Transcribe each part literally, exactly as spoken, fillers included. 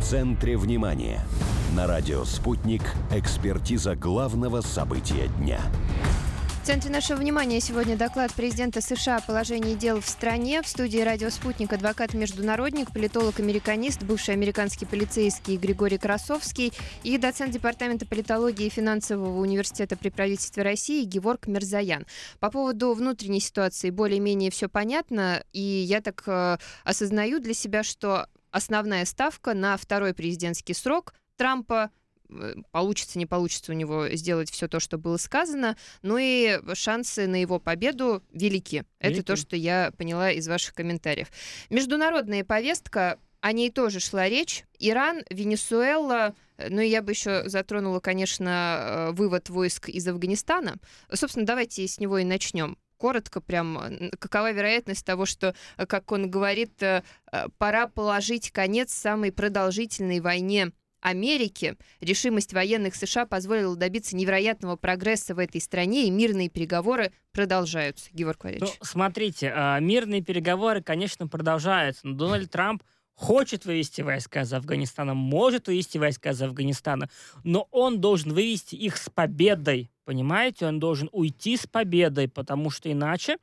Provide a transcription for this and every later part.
центре внимания. На радио «Спутник» экспертиза главного события дня. В центре нашего внимания сегодня доклад президента США о положении дел в стране. В студии «Радио Спутник» адвокат-международник, политолог-американист, бывший американский полицейский Григорий Красовский и доцент Департамента политологии и финансового университета при правительстве России Геворг Мирзоян. По поводу внутренней ситуации более-менее все понятно, и я так э, осознаю для себя, что основная ставка на второй президентский срок Трампа. Получится, не получится у него сделать все то, что было сказано, но и шансы на его победу велики. Это то, что я поняла из ваших комментариев. Международная повестка, о ней тоже шла речь. Иран, Венесуэла, ну и я бы еще затронула, конечно, вывод войск из Афганистана. Собственно, давайте с него и начнем. Коротко прям, какова вероятность того, что, как он говорит, пора положить конец самой продолжительной войне Америки. Решимость военных США позволила добиться невероятного прогресса в этой стране, и мирные переговоры продолжаются. Георг Валерьевич. Ну, смотрите, мирные переговоры, конечно, продолжаются, но Дональд Трамп хочет вывести войска из Афганистана, может вывести войска из Афганистана, но он должен вывести их с победой, понимаете? Он должен уйти с победой, потому что иначе,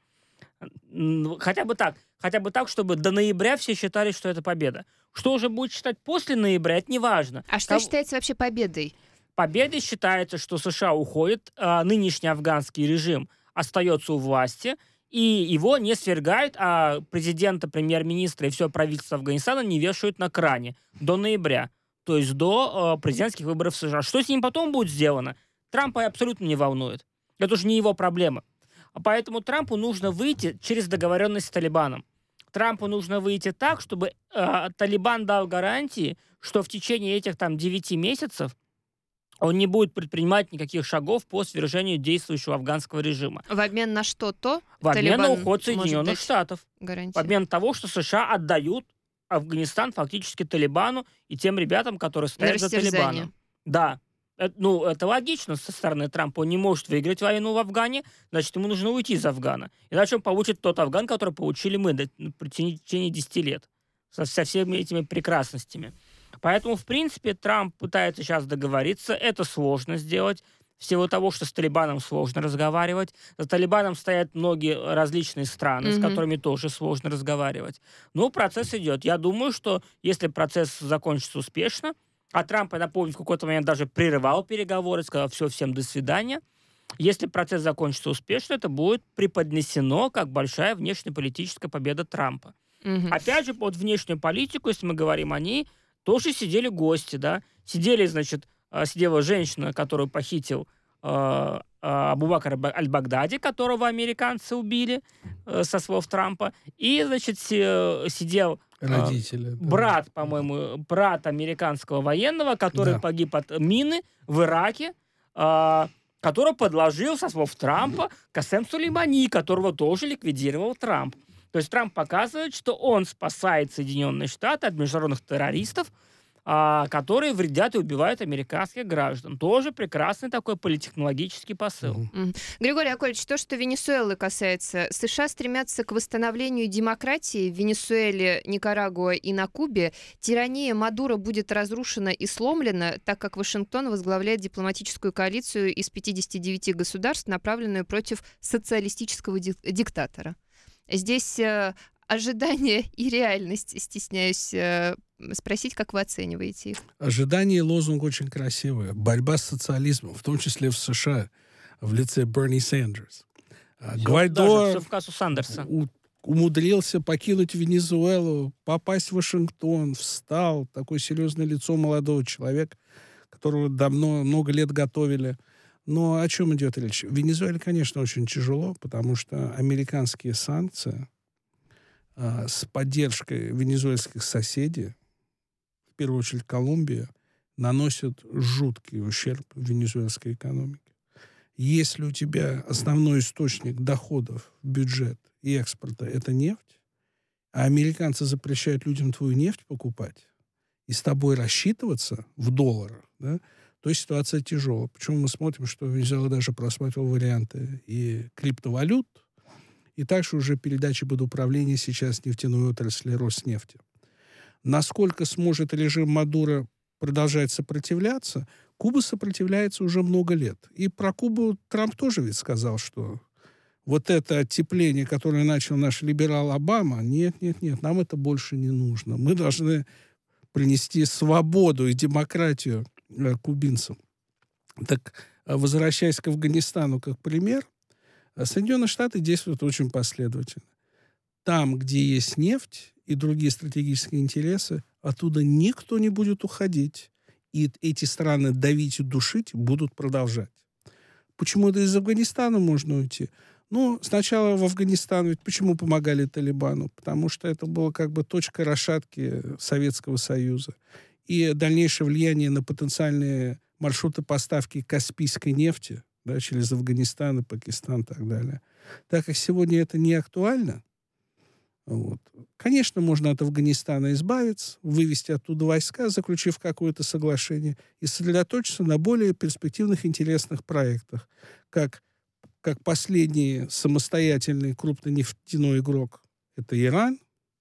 хотя бы так, хотя бы так, чтобы до ноября все считали, что это победа. Что уже будет считать после ноября, это не важно. А что Там... считается вообще победой? Победой считается, что США уходит, а нынешний афганский режим остается у власти, и его не свергают, а президента, премьер-министра и все правительство Афганистана не вешают на кране до ноября, то есть до э, президентских выборов в США. Что с ним потом будет сделано, Трампа абсолютно не волнует. Это уже не его проблема. Поэтому Трампу нужно выйти через договоренность с Талибаном. Трампу нужно выйти так, чтобы э, Талибан дал гарантии, что в течение этих там девяти месяцев он не будет предпринимать никаких шагов по свержению действующего афганского режима. В обмен на что-то? В обмен Талибан на уход Соединенных Штатов. Гарантии. В обмен того, что США отдают Афганистан фактически Талибану и тем ребятам, которые стоят за Талибаном. Да. Это, ну, это логично со стороны Трампа. Он не может выиграть войну в Афгане, значит, ему нужно уйти из Афгана. Иначе он получит тот Афган, который получили мы в течение десяти лет. Со, со всеми этими прекрасностями. Поэтому, в принципе, Трамп пытается сейчас договориться. Это сложно сделать. В силу того, что с Талибаном сложно разговаривать. За Талибаном стоят многие различные страны, mm-hmm. с которыми тоже сложно разговаривать. Но процесс идет. Я думаю, что если процесс закончится успешно, а Трамп, я напомню, в какой-то момент даже прерывал переговоры, сказал, все, всем до свидания. Если процесс закончится успешно, это будет преподнесено как большая внешнеполитическая победа Трампа. Угу. Опять же, под внешнюю политику, если мы говорим о ней, тоже сидели гости, да. Сидели, значит, сидела женщина, которую похитил э, Абу-Бакр аль-Багдади, которого американцы убили, э, со слов Трампа, и, значит, сидел... Родители. Брат, да. по-моему, брат американского военного, который да. погиб от мины в Ираке, э, который подложил, со слов Трампа, Касем Сулеймани, которого тоже ликвидировал Трамп. То есть Трамп показывает, что он спасает Соединенные Штаты от международных террористов, э, которые вредят и убивают американских граждан. Тоже прекрасный такой политтехнологический посыл. Mm-hmm. Григорий Акольевич, то, что Венесуэлы касается, США стремятся к восстановлению демократии в Венесуэле, Никарагуа и на Кубе. Тирания Мадуро будет разрушена и сломлена, так как Вашингтон возглавляет дипломатическую коалицию из пятидесяти девяти государств, направленную против социалистического дик- диктатора. Здесь э, ожидания и реальность, стесняюсь э, спросить, как вы оцениваете их? Ожидание и лозунг очень красивые. Борьба с социализмом, в том числе в США, в лице Берни Сандерс. Гвайдо у, умудрился покинуть Венесуэлу, попасть в Вашингтон, встал, такое серьезное лицо молодого человека, которого давно, много лет готовили. Но о чем идет речь? В Венесуэле, конечно, очень тяжело, потому что американские санкции а, с поддержкой венесуэльских соседей, в первую очередь Колумбия, наносят жуткий ущерб венесуэльской экономике. Если у тебя основной источник доходов, бюджет и экспорта — это нефть, а американцы запрещают людям твою нефть покупать и с тобой рассчитываться в долларах, да, то ситуация тяжелая. Почему мы смотрим, что Венесуэла даже просматривал варианты и криптовалют, и также уже передачи под управление сейчас нефтяной отрасли Роснефти. Насколько сможет режим Мадуро продолжать сопротивляться, Куба сопротивляется уже много лет. И про Кубу Трамп тоже ведь сказал, что вот это оттепление, которое начал наш либерал Обама, нет, нет, нет, нам это больше не нужно. Мы должны принести свободу и демократию э, кубинцам. Так, возвращаясь к Афганистану как пример, Соединенные Штаты действуют очень последовательно. Там, где есть нефть и другие стратегические интересы, оттуда никто не будет уходить. И эти страны давить и душить будут продолжать. Почему это из Афганистана можно уйти? Ну, сначала в Афганистан, ведь почему помогали Талибану? Потому что это была как бы точка расшатки Советского Союза. И дальнейшее влияние на потенциальные маршруты поставки каспийской нефти, да, через Афганистан и Пакистан и так далее. Так как сегодня это не актуально, вот, конечно, можно от Афганистана избавиться, вывести оттуда войска, заключив какое-то соглашение, и сосредоточиться на более перспективных, интересных проектах, как, как последний самостоятельный крупный нефтяной игрок – это Иран.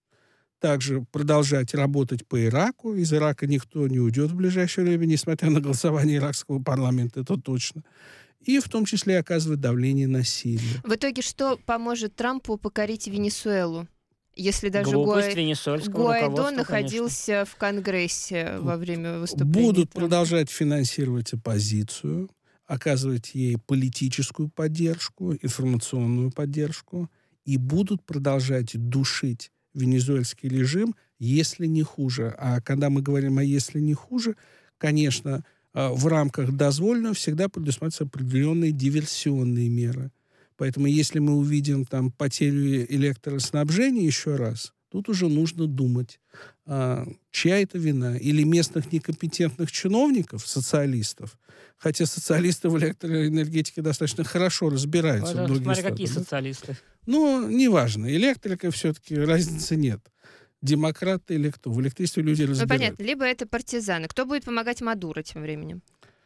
Также продолжать работать по Ираку. Из Ирака никто не уйдет в ближайшее время, несмотря на голосование иракского парламента, это точно. И в том числе оказывать давление на Сирию. В итоге что поможет Трампу покорить Венесуэлу? Если даже Гуай... Гуайдо находился конечно. в Конгрессе во время выступления Будут Трампа. Продолжать финансировать оппозицию, оказывать ей политическую поддержку, информационную поддержку, и будут продолжать душить венесуэльский режим, если не хуже. А когда мы говорим о «если не хуже», конечно, в рамках дозволенного всегда предусматриваются определенные диверсионные меры. Поэтому если мы увидим там потерю электроснабжения еще раз, тут уже нужно думать, а, чья это вина. Или местных некомпетентных чиновников, социалистов. Хотя социалисты в электроэнергетике достаточно хорошо разбираются. Ну, в других смотри, странах, какие да? социалисты. Ну, неважно. Электрика все-таки разницы нет. Демократы или кто. В электричестве люди разбираются. Ну, понятно. Либо это партизаны. Кто будет помогать Мадуро тем временем?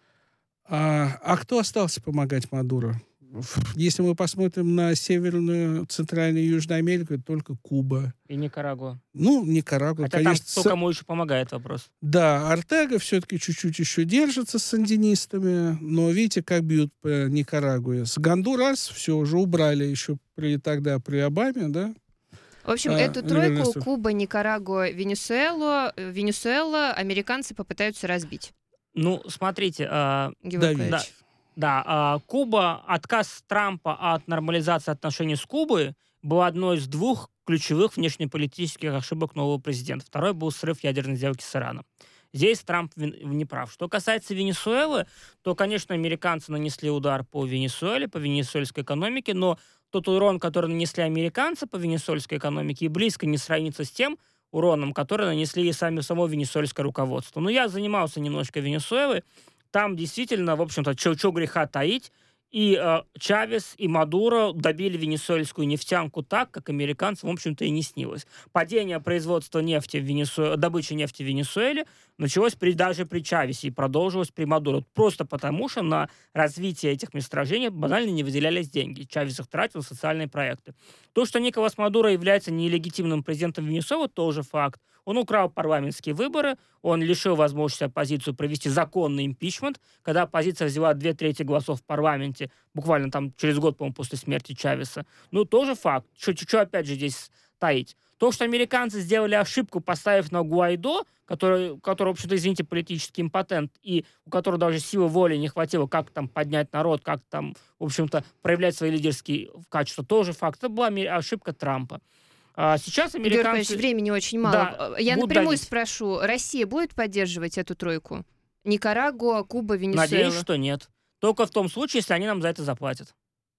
А, а кто остался помогать Мадуро? Если мы посмотрим на Северную, Центральную и Южную Америку, это только Куба. И Никарагуа. Ну, Никарагуа, Хотя конечно. там кто кому еще помогает, вопрос. Да, Ортега все-таки чуть-чуть еще держится с сандинистами, но видите, как бьют по Никарагуе. С Гондурас все уже убрали еще при, тогда при Обаме, да? В общем, а, эту тройку Куба, Никарагуа, Венесуэлу, Венесуэла американцы попытаются разбить. Ну, смотрите. А, да, Да, а, Куба, отказ Трампа от нормализации отношений с Кубой был одной из двух ключевых внешнеполитических ошибок нового президента. Второй был срыв ядерной сделки с Ираном. Здесь Трамп не прав. Что касается Венесуэлы, то, конечно, американцы нанесли удар по Венесуэле, по венесуэльской экономике, но тот урон, который нанесли американцы по венесуэльской экономике, и близко не сравнится с тем уроном, который нанесли и сами, само венесуэльское руководство. Но я занимался немножко Венесуэлой. Там действительно, в общем-то, чего греха таить, и э, Чавес, и Мадуро добили венесуэльскую нефтянку так, как американцам, в общем-то, и не снилось. Падение производства нефти в Венесу... добычи нефти в Венесуэле началось при... даже при Чавесе и продолжилось при Мадуро. Просто потому, что на развитие этих месторождений банально не выделялись деньги. Чавес их тратил в социальные проекты. То, что Николас Мадуро является нелегитимным президентом Венесуэлы, тоже факт. Он украл парламентские выборы, он лишил возможности оппозицию провести законный импичмент. Когда оппозиция взяла две трети голосов в парламенте, буквально там через год, по-моему, после смерти Чавеса. Ну, тоже факт. Что опять же здесь таить? То, что американцы сделали ошибку, поставив на Гуайдо, который, который, в общем-то, извините, политический импотент, и у которого даже силы воли не хватило, как там поднять народ, как там, в общем-то, проявлять свои лидерские качества, тоже факт. Это была ошибка Трампа. А сейчас американцы... Игорь, времени очень мало. Да, Я напрямую давить. спрошу, Россия будет поддерживать эту тройку? Никарагуа, Куба, Венесуэла? Надеюсь, что нет. Только в том случае, если они нам за это заплатят.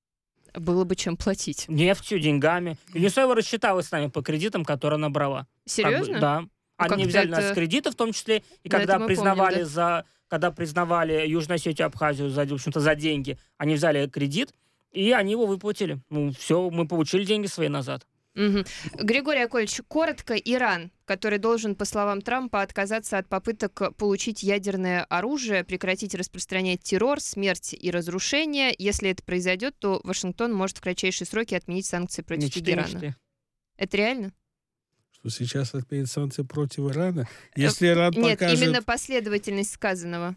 Было бы чем платить. Нефтью, деньгами. Венесуэла рассчиталась с нами по кредитам, которые она брала. Серьезно? Как бы, да. Они ну, взяли это... нас с кредита, в том числе, и да, когда признавали помним, да. за... Когда признавали Южную Осетию и Абхазию за, в общем-то, за деньги, они взяли кредит, и они его выплатили. Ну, все, мы получили деньги свои назад. Угу. Григорий Акольевич, коротко, Иран, который должен, по словам Трампа, отказаться от попыток получить ядерное оружие, прекратить распространять террор, смерть и разрушение. Если это произойдет, то Вашингтон может в кратчайшие сроки отменить санкции против мечты, Тегерана. Мечты. Это реально? что сейчас отменят санкции против Ирана. Если Иран Нет, покажет... именно последовательность сказанного.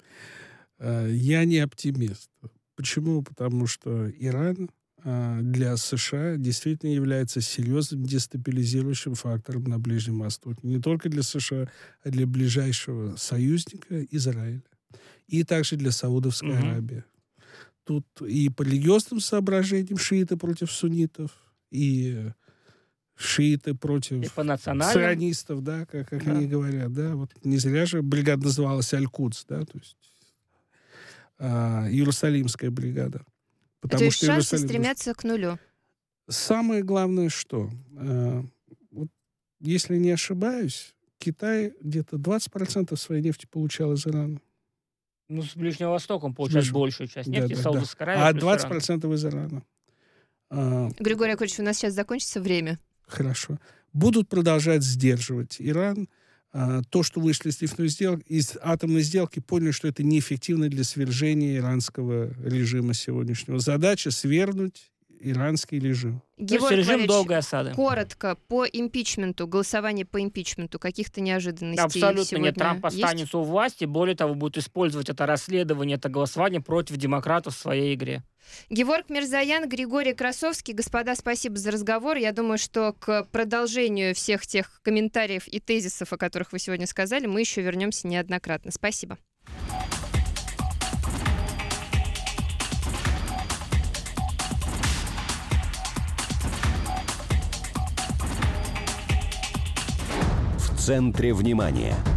Я не оптимист. Почему? Потому что Иран для США действительно является серьезным дестабилизирующим фактором на Ближнем Востоке. Не только для США, а для ближайшего союзника Израиля. И также для Саудовской угу. Аравии. Тут и по религиозным соображениям шииты против суннитов, и шииты против и по сионистов, да, как, как да. они говорят. Да. Вот не зря же бригада называлась Аль-Кудс, да, то есть а, Иерусалимская бригада. Потому то есть что шансы Иерусалим... стремятся к нулю? Самое главное, что, а, вот, если не ошибаюсь, Китай где-то двадцать процентов своей нефти получал из Ирана. Ну, с Ближнего Востока он получает Ближ... большую часть нефти, да, Саудовской да, Аравии. А двадцать процентов из Ирана. А, Григорий Яковлевич, у нас сейчас закончится время. Хорошо. Будут продолжать сдерживать Иран. А, то, что вышли из нефтяной сделки, из атомной сделки, поняли, что это неэффективно для свержения иранского режима сегодняшнего. Задача свергнуть иранский режим. Георгий режим долгой осады. Коротко, по импичменту, голосование по импичменту, каких-то неожиданностей абсолютно нет. Трамп останется у власти, более того, будет использовать это расследование, это голосование против демократов в своей игре. Геворг Мирзоян, Григорий Красовский. Господа, спасибо за разговор. Я думаю, что к продолжению всех тех комментариев и тезисов, о которых вы сегодня сказали, мы еще вернемся неоднократно. Спасибо. В центре внимания.